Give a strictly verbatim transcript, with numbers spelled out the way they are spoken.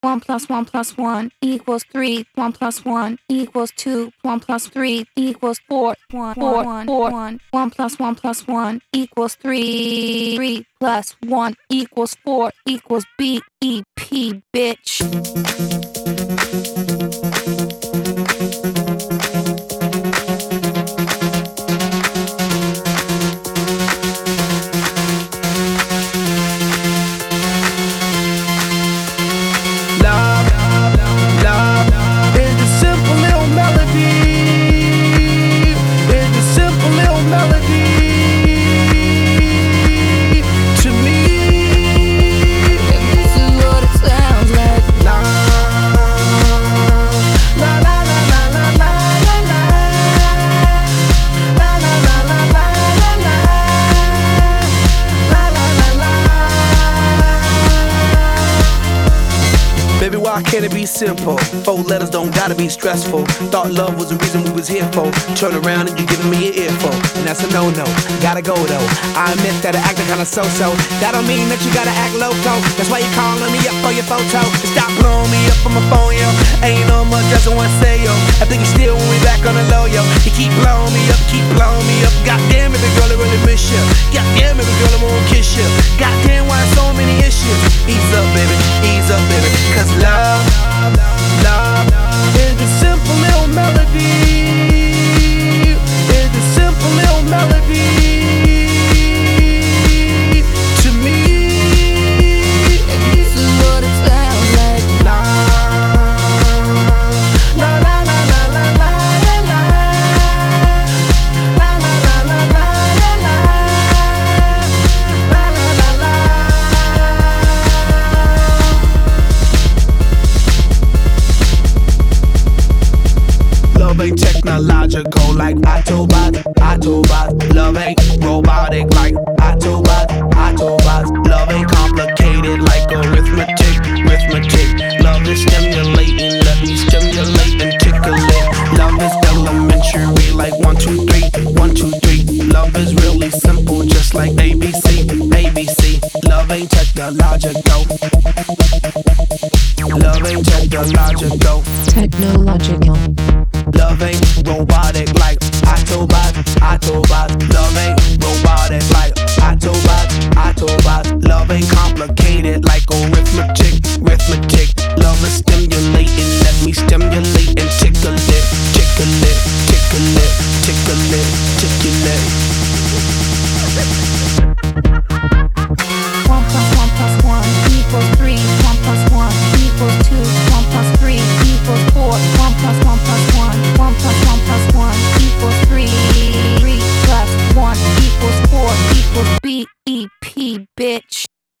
one plus one plus one equals three. One plus one equals two. One plus three equals four. One, four, one, four, one. One plus one plus one equals three. Three plus one equals four equals B E P, bitch. Baby, why can't it be simple? Four letters don't gotta be stressful. Thought love was the reason we was here for. Turn around and you're giving me an earful, and that's a no-no. Gotta go though. I admit that I acted kinda so-so. That don't mean that you gotta act loco. That's why you calling me up for your photo. Stop blowing me up on my phone, yo. Ain't no much else I wanna say, yo. I think you still want me back on the low, yo. You keep blowing me up, keep blowing me up. Goddamn, baby girl, I really miss you. Goddamn, baby girl, I wanna kiss you. Goddamn, why so many issues? Ease up, baby, ease up, baby. Cause love, love is a simple little melody. It's a simple little melody to me. And this is what it sounds like. La la la la la la la la la la la la la la la la la. Love ain't technological like Autobot, Autobot. Love ain't robotic like Autobot, Autobot. Love ain't complicated like arithmetic, arithmetic. Love is stimulating, let me stimulate and tickle it. Love is elementary like one, two, three, one, two, three. Love is really simple, just like A B C, A B C. Love ain't technological. Love ain't technological. Technological. Love ain't robotic like Autobot, Autobot. Love ain't robotic like Autobot, Autobot. Love ain't complicated like arithmetic, arithmetic. Love is stimulating, let me stimulate and tickle it, tickle it, tickle it, tickle it, tickle it. One plus one plus one equals three. One plus one equals two. One plus three equals four. One plus one plus one. One plus one plus one equals three. Three plus one equals four equals B E P, bitch.